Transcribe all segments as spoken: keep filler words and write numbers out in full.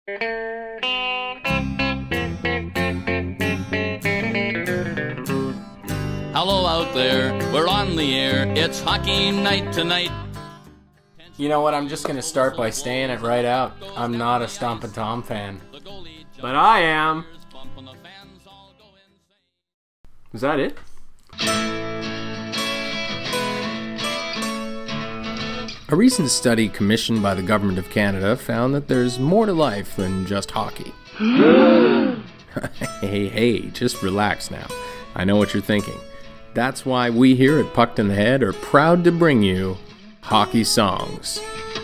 Hello out there, we're on the air, it's hockey night tonight. You know what, I'm just going to start by saying it right out. I'm not a Stompin' Tom fan. But I am. Is that it? A recent study commissioned by the Government of Canada found that there's more to life than just hockey. Hey, hey, just relax now. I know what you're thinking. That's why we here at Pucked in the Head are proud to bring you Hockey Songs.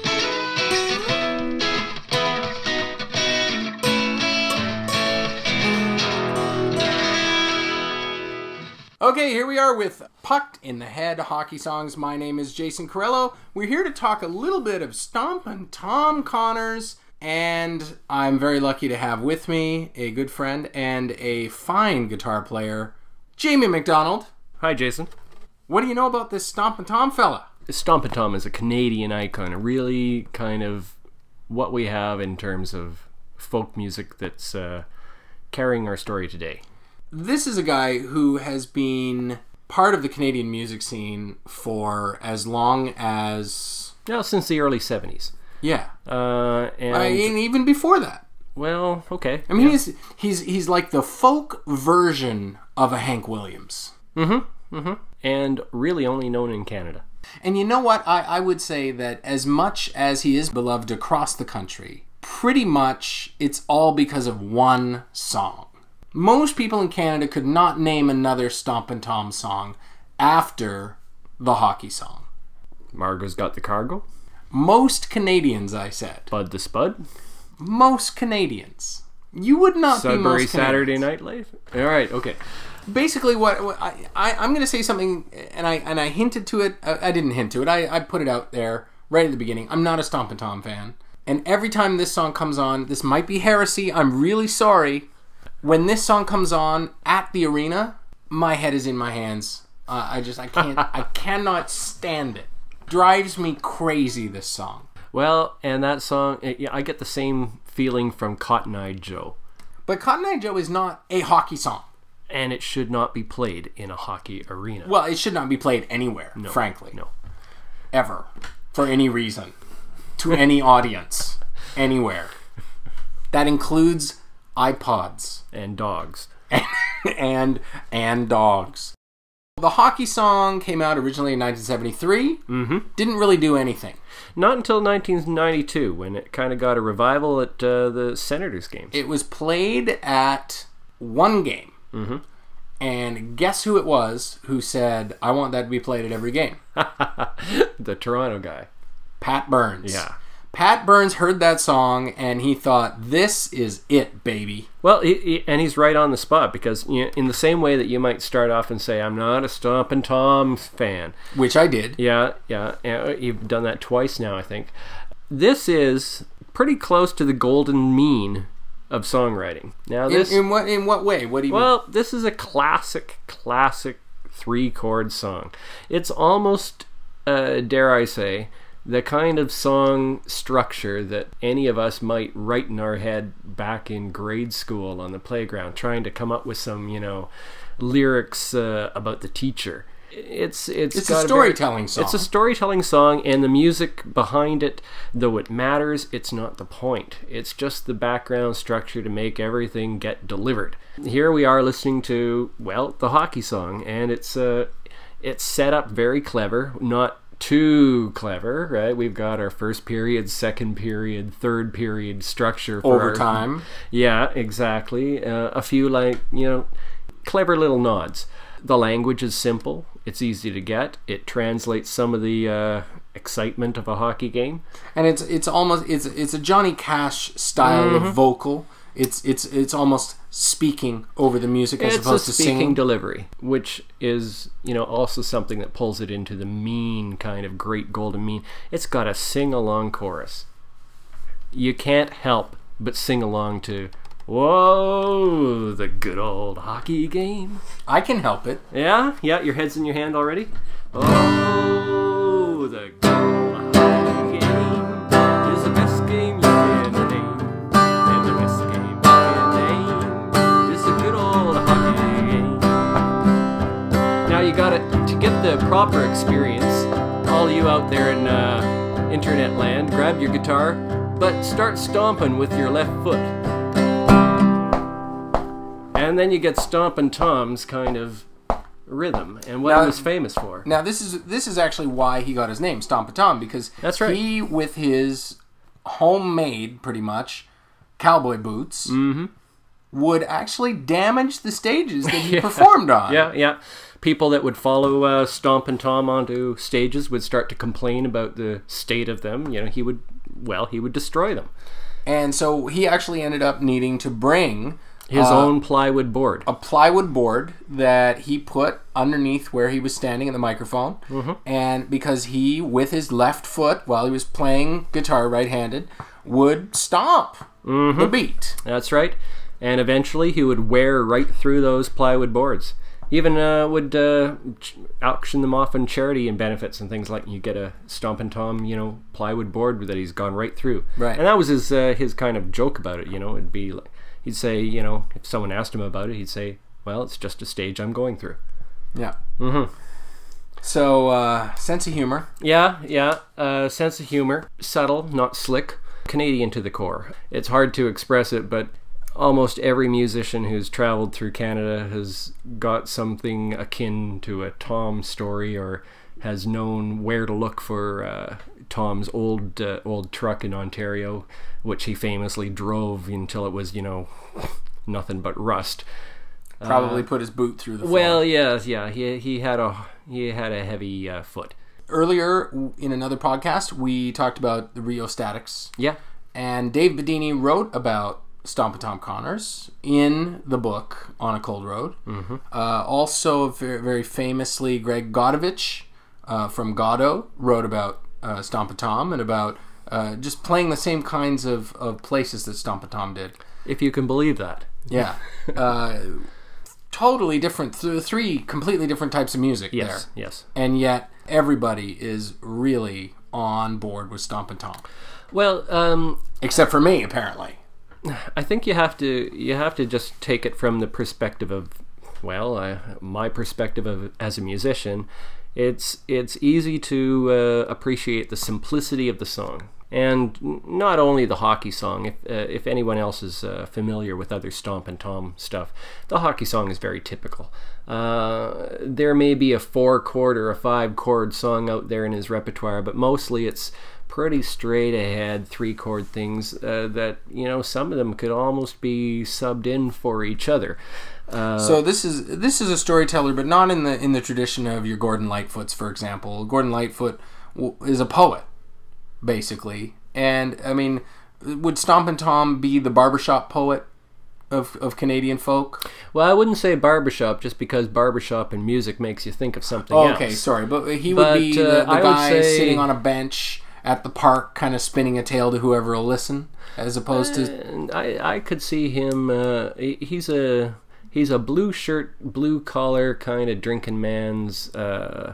Okay, here we are with Pucked in the Head Hockey Songs. My name is Jason Corello. We're here to talk a little bit of Stompin' Tom Connors, and I'm very lucky to have with me a good friend and a fine guitar player, Jamie McDonald. Hi, Jason. What do you know about this Stompin' Tom fella? Stompin' Tom is a Canadian icon, really kind of what we have in terms of folk music that's uh, carrying our story today. This is a guy who has been part of the Canadian music scene for as long as... Well, since the early seventies. Yeah. Uh, and I mean, even before that. Well, okay. I mean, yeah. he's, he's, he's like the folk version of a Hank Williams. Mm-hmm, mm-hmm. And really only known in Canada. And you know what? I, I would say that as much as he is beloved across the country, pretty much it's all because of one song. Most people in Canada could not name another Stompin' Tom song after the hockey song. Margot's Got the Cargo? Most Canadians, I said. Bud the Spud? Most Canadians. You would not Sudbury be most Saturday Canadians. Night Live? All right, okay. Basically, what, what I, I I'm going to say something, and I and I hinted to it. I, I didn't hint to it. I, I put it out there right at the beginning. I'm not a Stompin' Tom fan, and every time this song comes on, this might be heresy. I'm really sorry. When this song comes on at the arena, my head is in my hands. Uh, I just I can't I cannot stand it. Drives me crazy, this song. Well, and that song, yeah, I get the same feeling from Cotton Eye Joe. But Cotton Eye Joe is not a hockey song. And it should not be played in a hockey arena. Well, it should not be played anywhere, no, frankly. No. Ever. For any reason. To any audience. Anywhere. That includes iPods. And dogs. and and dogs. The hockey song came out originally in nineteen seventy-three. Mm-hmm. Didn't really do anything. Not until nineteen ninety-two, when it kind of got a revival at uh, the Senators games. It was played at one game. Mm-hmm. And guess who it was who said, I want that to be played at every game? The Toronto guy. Pat Burns. Yeah. Pat Burns heard that song and he thought, this is it, baby. Well, he, he, and he's right on the spot, because you know, in the same way that you might start off and say, I'm not a Stompin' Tom fan. Which I did. Yeah, yeah. You've done that twice now, I think. This is pretty close to the golden mean of songwriting. Now, this in, in what in what way? What do you well, mean? This is a classic, classic three-chord song. It's almost, uh, dare I say, the kind of song structure that any of us might write in our head back in grade school on the playground, trying to come up with some, you know, lyrics uh, about the teacher. It's it's, it's got a storytelling a very, song. It's a storytelling song, and the music behind it, though it matters, it's not the point. It's just the background structure to make everything get delivered. Here we are listening to, well, the hockey song, and it's uh, it's set up very clever, not too clever, right? We've got our first period, second period, third period structure for overtime. Our, yeah, exactly. Uh, a few, like, you know, clever little nods. The language is simple. It's easy to get. It translates some of the uh, excitement of a hockey game. And it's it's almost it's it's a Johnny Cash style mm-hmm. of vocal. It's it's it's almost speaking over the music as it's opposed a to speaking singing. delivery, which is, you know, also something that pulls it into the mean kind of great golden mean. It's got a sing-along chorus. You can't help but sing along to Whoa, the good old hockey game. I can help it. Yeah? Yeah, your head's in your hand already? Oh, the good old hockey game is the best game you can name. And proper experience, all you out there in uh, internet land, grab your guitar, but start stomping with your left foot. And then you get Stompin' Tom's kind of rhythm and what Now- he was famous for. Now this is this is actually why he got his name, Stompin' Tom, because That's right. he, with his homemade, pretty much, cowboy boots, Mm-hmm. would actually damage the stages that he performed on. Yeah, yeah. People that would follow uh, Stompin' Tom onto stages would start to complain about the state of them. You know, he would, well, he would destroy them. And so he actually ended up needing to bring His uh, own plywood board. a plywood board that he put underneath where he was standing at the microphone. Mm-hmm. And because he, with his left foot, while he was playing guitar right-handed, would stomp Mm-hmm. the beat. That's right. And eventually he would wear right through those plywood boards. Even uh, would uh, ch- auction them off on charity and benefits and things like. You get a Stompin' Tom, you know, plywood board that he's gone right through. Right. And that was his uh, his kind of joke about it. You know, it'd be like, he'd say, you know, if someone asked him about it, he'd say, "Well, it's just a stage I'm going through." Yeah. Mm-hmm. So, uh, sense of humor. Yeah, yeah. Uh, sense of humor, subtle, not slick. Canadian to the core. It's hard to express it, but almost every musician who's traveled through Canada has got something akin to a Tom story, or has known where to look for uh, Tom's old uh, old truck in Ontario, which he famously drove until it was, you know, nothing but rust. Probably put his boot through the floor. Well, yeah, yeah. He he had a he had a heavy uh, foot. Earlier in another podcast, we talked about the Rheostatics. Yeah. And Dave Bedini wrote about Stompin' Tom Connors in the book On a Cold Road. Mm-hmm. Uh, also, very, very famously, Greg Godovich uh, from Godot wrote about uh, Stompin' Tom and about uh, just playing the same kinds of, of places that Stompin' Tom did. If you can believe that. Yeah. uh, totally different, th- three completely different types of music Yes, there. yes. And yet, everybody is really on board with Stompin' Tom. Well, um, Except for me, apparently. I think you have to you have to just take it from the perspective of, well, I, my perspective of as a musician. It's it's easy to uh, appreciate the simplicity of the song, and not only the hockey song. If uh, if anyone else is uh, familiar with other Stompin' Tom stuff, the hockey song is very typical. Uh, there may be a four chord or a five chord song out there in his repertoire, but mostly it's pretty straight ahead three chord things uh, that, you know, some of them could almost be subbed in for each other. Uh, So this is this is a storyteller, but not in the in the tradition of your Gordon Lightfoots, for example. Gordon Lightfoot w- is a poet, basically, and I mean, would Stompin' Tom be the barbershop poet of of Canadian folk? well, I wouldn't say barbershop just because barbershop and music makes you think of something Oh, else. okay, sorry, but he But, would be uh, the, the I would guy say- sitting on a bench at the park, kind of spinning a tale to whoever will listen, as opposed to And I I could see him. Uh, he- he's a he's a blue shirt, blue collar kind of drinking man's uh,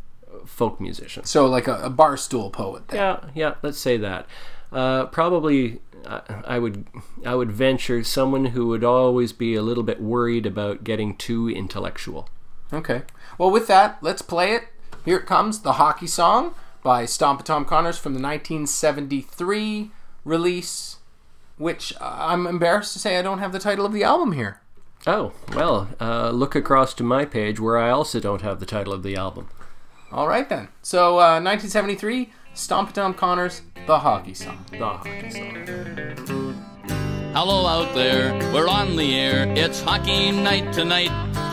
folk musician. so like a, a bar stool poet. Then. Yeah, yeah. Let's say that. Uh, probably, uh, I would I would venture someone who would always be a little bit worried about getting too intellectual. Okay. Well, with that, let's play it. Here it comes, the hockey song by Stompin' Tom Connors from the nineteen seventy-three release, which uh, I'm embarrassed to say I don't have the title of the album here. Oh, well, uh, look across to my page where I also don't have the title of the album. All right, then. So, uh, nineteen seventy-three, Stompin' Tom Connors, the hockey song. The hockey song. Hello out there, we're on the air. It's hockey night tonight.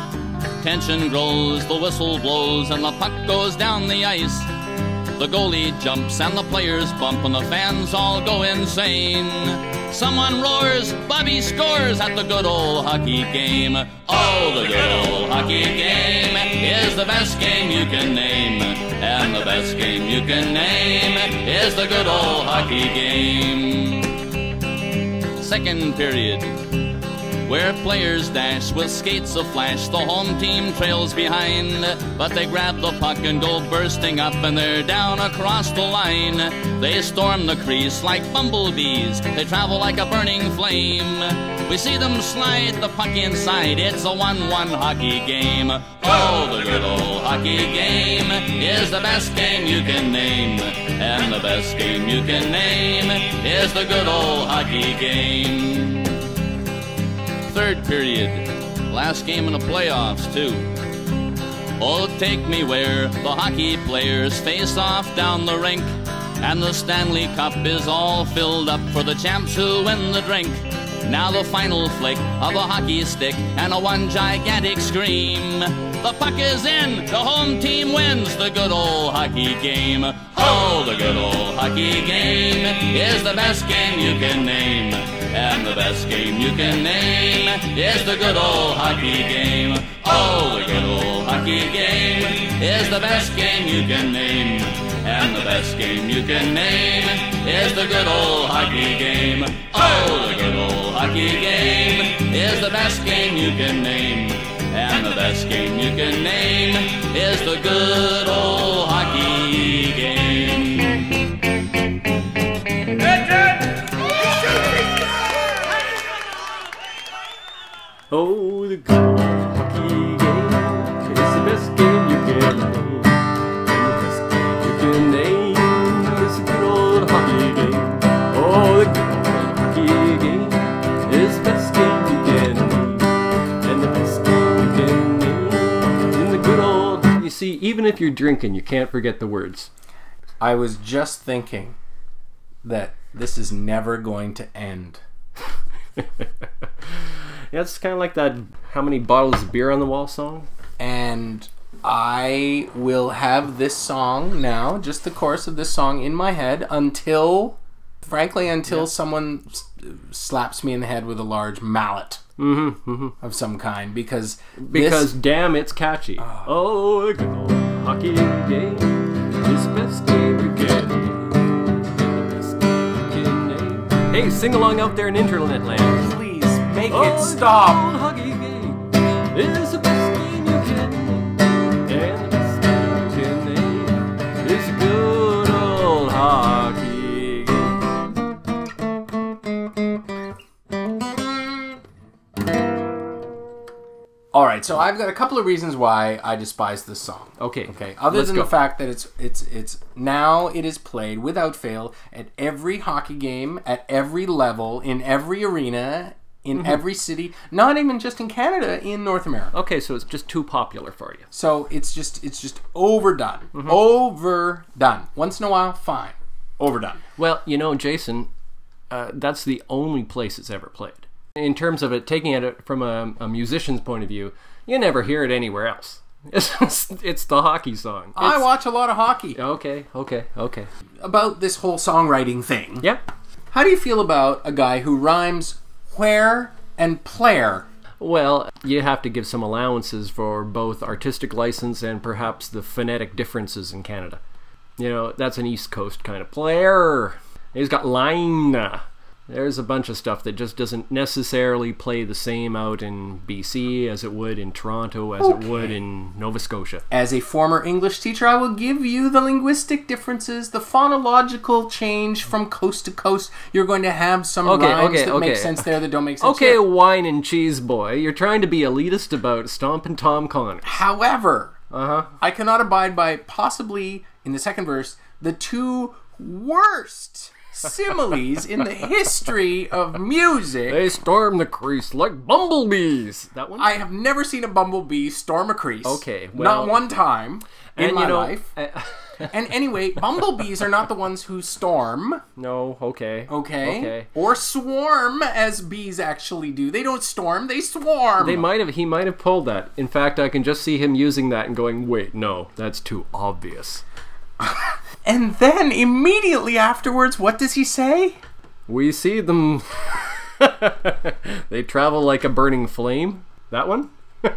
Tension grows, the whistle blows, and the puck goes down the ice. The goalie jumps and the players bump and the fans all go insane. Someone roars, Bobby scores at the good old hockey game. Oh, the good old hockey game is the best game you can name. And the best game you can name is the good old hockey game. Second period. where players dash with skates aflash. The home team trails behind, but they grab the puck and go bursting up, and they're down across the line. They storm the crease like bumblebees, they travel like a burning flame. We see them slide the puck inside, it's a one one hockey game. Oh, the good old hockey game is the best game you can name, and the best game you can name is the good old hockey game. Third period, last game in the playoffs too. Oh, take me where the hockey players face off down the rink, and the Stanley Cup is all filled up for the champs who win the drink. Now the final flick of a hockey stick and a one gigantic scream. The puck is in, the home team wins the good old hockey game. Oh, the good old hockey game is the best game you can name, and the best game you can name is the good old hockey game. Oh, the good old hockey game is the best game you can name, and the best game you can name is the good old hockey game. Oh, the good old hockey game is the best game you can name, and the best game you can name is the good old hockey game. Oh, the good old hockey game is the best game you can name, and the best game you can name is the good old hockey game. Oh, the good old hockey game is the best game you can name, and the best game you can name in the good old. You see, even if you're drinking, you can't forget the words. I was just thinking that this is never going to end. Yeah, it's kind of like that how many bottles of beer on the wall song. And I will have this song now, just the chorus of this song in my head until, frankly, until yeah. someone s- slaps me in the head with a large mallet mm-hmm, mm-hmm. of some kind, because because this, damn, it's catchy. Oh, oh the good old hockey game is the best game you can name, the best game you can name. Hey, sing along out there in internet land. Please make oh, it stop. The good old hockey game is the best game you can name, and the best game you can name is the good old hockey game. All right, so I've got a couple of reasons why I despise this song. Okay. Okay. Other Let's than go. the fact that it's it's it's now it is played without fail at every hockey game, at every level, in every arena, in mm-hmm. every city, not even just in Canada, in North America. Okay, so it's just too popular for you. So it's just it's just overdone. Mm-hmm. Overdone. Once in a while, fine. Overdone. Well, you know, Jason, uh, that's the only place it's ever played. In terms of it, taking it from a, a musician's point of view, you never hear it anywhere else. It's, it's the hockey song. It's, I watch a lot of hockey. Okay, okay, okay. About this whole songwriting thing. Yeah. How do you feel about a guy who rhymes where and player? Well, you have to give some allowances for both artistic license and perhaps the phonetic differences in Canada. You know, that's an East Coast kind of player. He's got line. There's a bunch of stuff that just doesn't necessarily play the same out in B C as it would in Toronto, as Okay. it would in Nova Scotia. As a former English teacher, I will give you the linguistic differences, the phonological change from coast to coast. You're going to have some Okay, rhymes okay, that okay. make sense there that don't make sense Okay, here. wine and cheese boy, you're trying to be elitist about Stompin' Tom Connors. However, Uh-huh. I cannot abide by possibly, in the second verse, the two worst similes in the history of music. They storm the crease like bumblebees. That one? I have never seen a bumblebee storm a crease. Okay, well- not one time in and my you know, life. uh, And anyway, bumblebees are not the ones who storm, no, okay. okay? Okay. Or swarm, as bees actually do. They don't storm, they swarm. They might have, he might have pulled that. In fact, I can just see him using that and going, wait, no, that's too obvious. And then, immediately afterwards, what does he say? We see them. They travel like a burning flame. That one?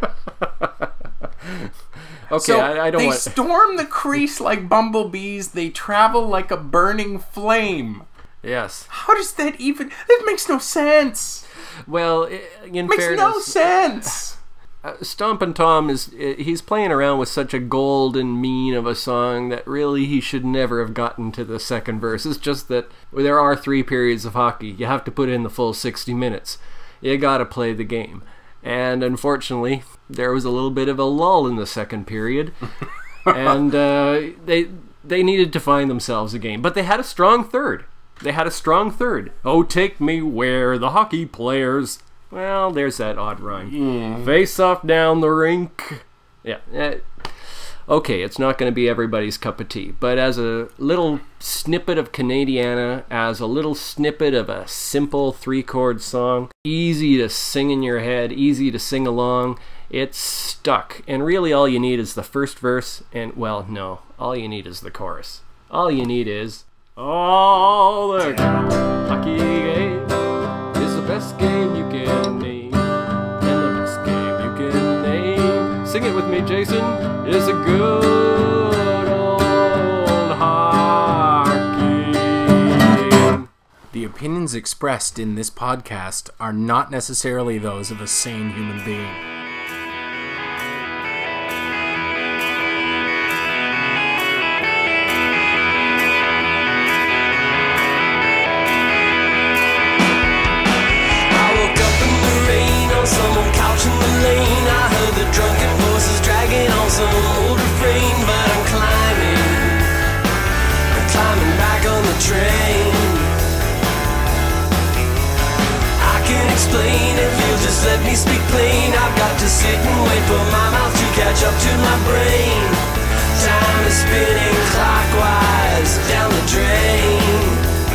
Okay, So I, I don't they want... storm the crease like bumblebees. They travel like a burning flame. Yes. How does that even... That makes no sense. Well, in Makes fairness, no sense. Uh, Stompin' Tom is he's playing around with such a golden mean of a song that really he should never have gotten to the second verse. It's just that there are three periods of hockey. You have to put in the full sixty minutes. You gotta play the game. And unfortunately, there was a little bit of a lull in the second period. and uh, they they needed to find themselves a game. But they had a strong third. They had a strong third. Oh, take me where the hockey players... Well, there's that odd rhyme. Mm. Face off down the rink. Yeah. Uh, okay, it's not going to be everybody's cup of tea. But as a little snippet of Canadiana, as a little snippet of a simple three-chord song, easy to sing in your head, easy to sing along, it's stuck. And really all you need is the first verse, and, well, no. All you need is the chorus. All you need is... Oh, the hockey game is the best game you can name. And the best game you can name, sing it with me, Jason, is a good old hockey game. The opinions expressed in this podcast are not necessarily those of a sane human being. Some old couch in the lane, I heard the drunken voices dragging on some old refrain. But I'm climbing, I'm climbing back on the train. I can't explain if you'll just let me speak plain. I've got to sit and wait for my mouth to catch up to my brain. Time is spinning clockwise down the drain.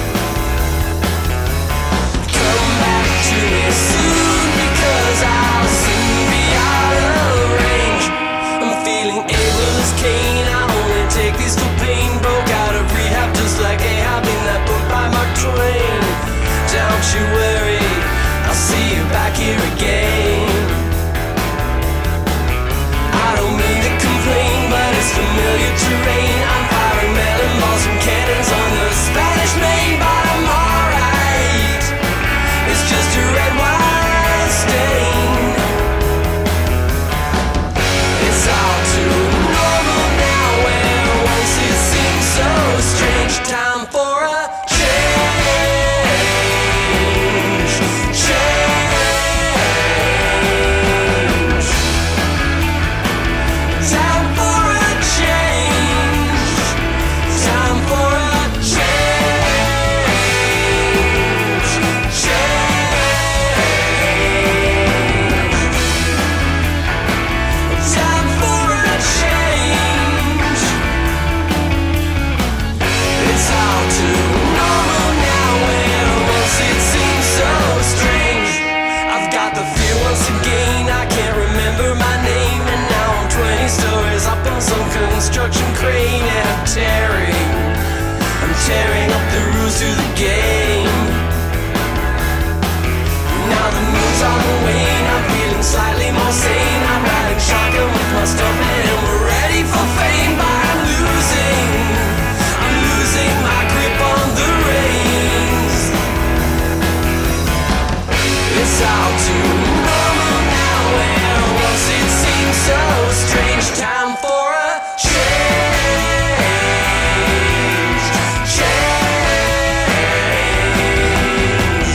Come back to me soon, because I'll soon be out of range. I'm feeling able as Cain, I only take these for pain. Broke out of rehab just like Ahab in that book by Mark Twain. Don't you worry, I'll see you back here again. I don't mean to complain, but it's familiar terrain. I'm firing melon balls from cannons on the Spanish Main. But I'm alright, it's just a red wine stain. It's all too normal now, where once it seemed so strange. Time for a change, change. Time for a change, time for a change, change. Time for a change. It's all too normal now, where once it seemed so strange. I've got the fear once again, I can't remember my name. And now I'm twenty stories up on some construction crane. And I'm tearing, I'm tearing up the rules to the game. Now the moon's on the wane, I'm feeling slightly more sane. I'm riding shotgun with my stuntman and we're ready for fame. But I'm losing, I'm losing my grip on the reins. It's all too normal now, where once it seemed so strange. Time for a change, change.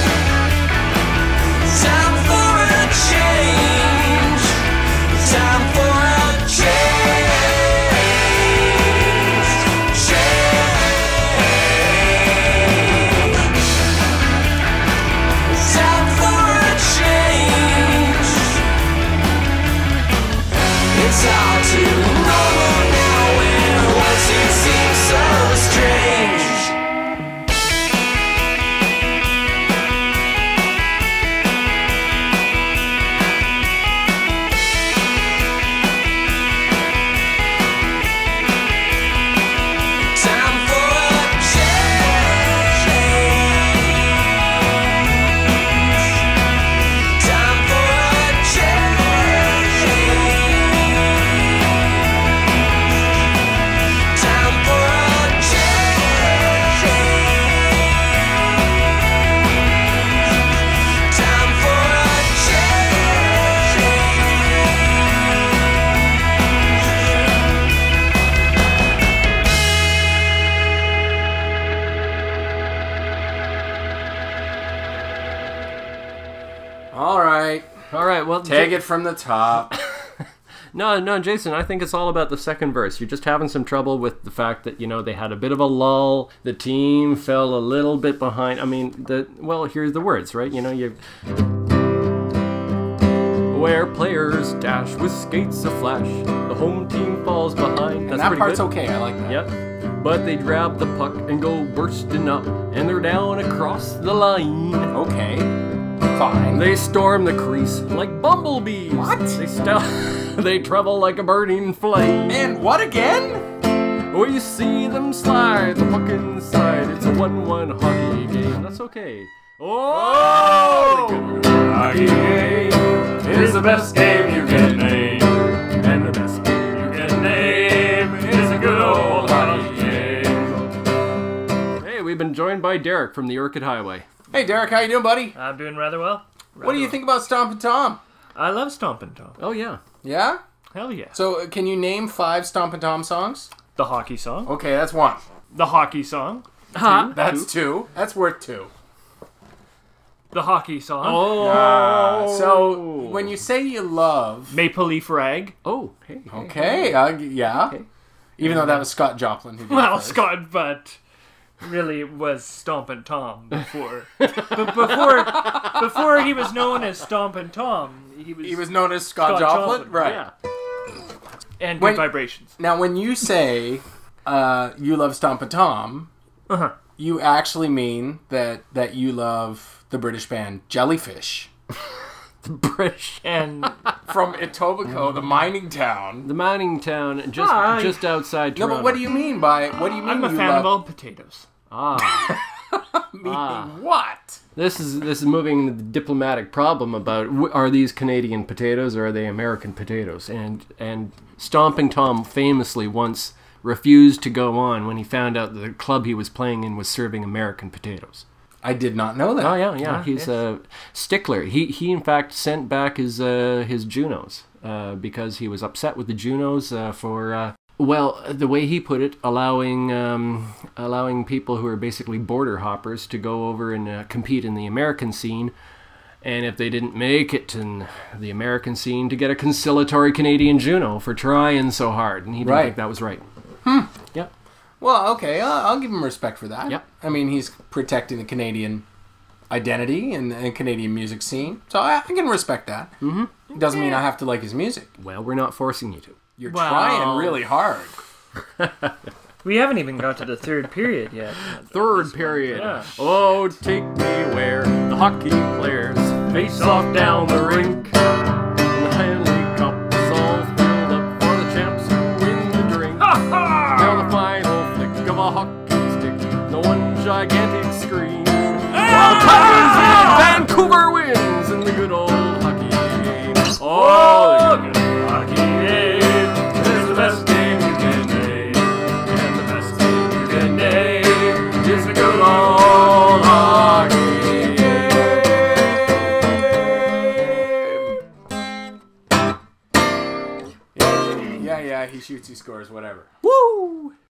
Time for a change, time for a change, change. Time for a change. It's all All right. All right, well, Take it from the top. No, no, Jason, I think it's all about the second verse. You're just having some trouble with the fact that, you know, they had a bit of a lull. The team fell a little bit behind. I mean, the well, here's the words, right? You know, you where players dash with skates aflash, the home team falls behind. That's And that pretty part's good. okay. I like that. Yep. But they grab the puck and go bursting up, and they're down across the line. Okay. Fine. They storm the crease like bumblebees. What? They st- They travel like a burning flame. And what again? We see them slide the puck inside. It's a one one hockey game. That's okay. Oh! Hockey game is the best game you can name. And the best game you can name is a good old hockey game. Hey, we've been joined by Derek from the Orchid Highway. Hey, Derek, how you doing, buddy? I'm doing rather well. What do you think about Stompin' Tom? I love Stompin' Tom. Oh, yeah. Yeah? Hell yeah. So, uh, can you name five Stompin' Tom songs? The hockey song. Okay, that's one. The hockey song. Huh? That's two. That's worth two. The hockey song. Oh. Uh, so, when you say you love... Maple Leaf Rag. Oh, hey. hey. Okay, uh, yeah. Even though that was Scott Joplin who did Well, it first. Scott, but really it was Stompin' Tom before. but before before he was known as Stompin' Tom, he was, He was known as Scott, Scott Joplin? Joplin, Right. Yeah. and when- Good Vibrations. Now, when you say uh, you love Stompin' Tom, Uh-huh. you actually mean that, that you love the British band Jellyfish. British. And From Etobicoke, the mining town. The mining town just Hi. just outside No, Toronto. but what do you mean by... What do you mean I'm a you fan love... of all potatoes. Ah. Meaning Ah. what? This is this is moving the diplomatic problem about w- are these Canadian potatoes or are they American potatoes? And and Stomping Tom famously once refused to go on when he found out that the club he was playing in was serving American potatoes. I did not know that. Oh yeah, yeah. Ah, He's yes. a stickler. He he in fact sent back his uh, his Junos uh, because he was upset with the Junos uh, for uh, well the way he put it, allowing um, allowing people who are basically border hoppers to go over and uh, compete in the American scene, and if they didn't make it in the American scene, to get a conciliatory Canadian Juno for trying so hard, and he didn't Right. think that was right. Hmm. Yep. Well, okay, I'll, I'll give him respect for that. Yep. I mean, he's protecting the Canadian identity and the Canadian music scene, so I, I can respect that. Mm-hmm. Doesn't mean I have to like his music. Well, we're not forcing you to. You're Wow. trying really hard. We haven't even got to the third period yet. Third period. Yeah. Oh, take me where the hockey players face off down the rink. And the Hanley Cup is all filled up for the champs who win the drink. Now the final flick of a hockey stick, the one gigantic scream. While Collins in Vancouver wins in the good old hockey game. Oh, the good Hockey game is the best game you can name. And the best game you can name is a good old hockey game. Yeah, yeah, he shoots, he scores, whatever. Woo!